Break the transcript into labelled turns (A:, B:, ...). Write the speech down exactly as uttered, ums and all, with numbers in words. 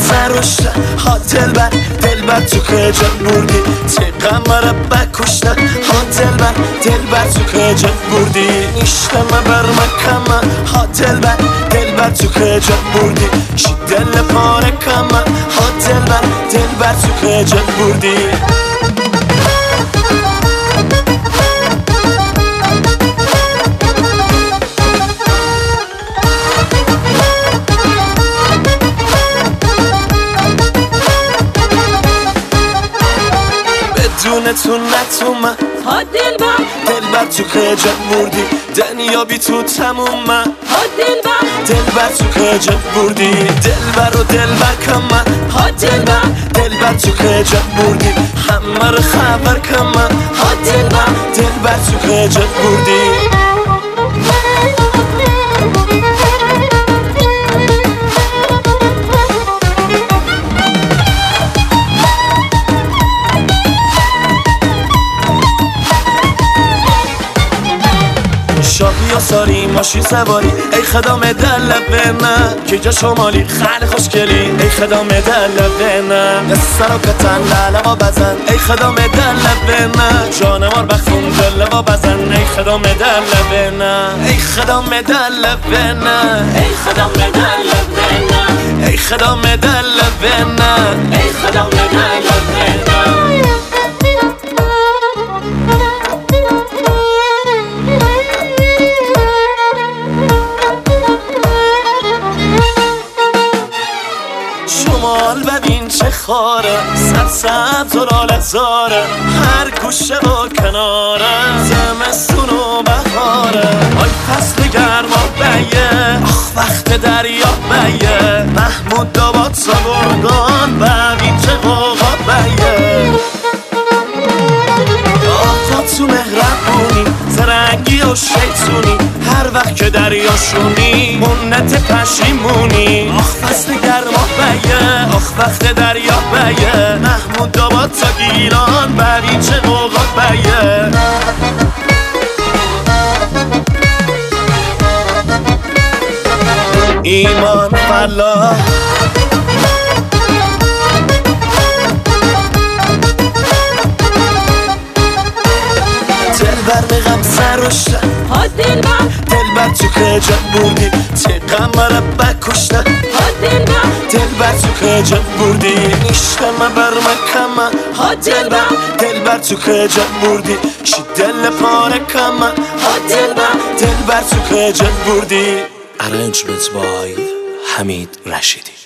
A: سرشته ها دلبر دلبر تو خجل بردی تیقم مرا بکشته ها دلبر دلبر تو خجل بردی نیشتم بر مکمه ها دلبر دلبر تو خجل بردی چی دل پاره کمه ها دلبر دلبر تو خجل بردی بدون تو نتومه
B: ها دلبر
A: دلبر تو خجل بردی دنیا بی تو تمومه
B: ها دلبر
A: دلبر تو خجل بردی دلبر و دلبر کمه
B: ها دلبر
A: دلبر تو خجل بردی همه رو خبر کمه
B: ها دلبر
A: دلبر تو خجل بردی شاهی یا ساری ماشین سواری ای خدام دل بنا که جا شمالی خیلی خوشگلی ای خدام دل بنا قصه رو کتن لالوا بزن ای خدام دل بنا جانمار بخون دل و بزن ای خدام دل بنا ای خدام دل بنا
B: ای خدام دل بنا
A: ای خدام دل بنا
B: ای خدام دل بنا
A: شمال ببین چه خاره سبز و لال زاره هر گوشه و کناره زمستون و بهاره آی فصل گرما بیه آخ وقت دریا بیه محمود داباد سابردان ببین چه قوقا بیه آقا تو مهربونی زرنگی و شیطونی هر وقت که دریاشونی منت پشیمونی آخ فصل گرما بیه آخ وقت دریا بیه محمود داباد تا گیلان ببین چه قوقا بیه ایمان فلاح دلبر میغم سرشته
B: ها دلبر
A: دلبر تو خجل بردی تیقم مرا بکشته
B: ها دلبر
A: دلبر تو خجل بردی نیشتم بر مکمه ها دلبر دلبر تو خجل بردی چی دل پاره کمه ها دلبر دلبر تو خجل بردی. Arrangements by حمید رشیدی.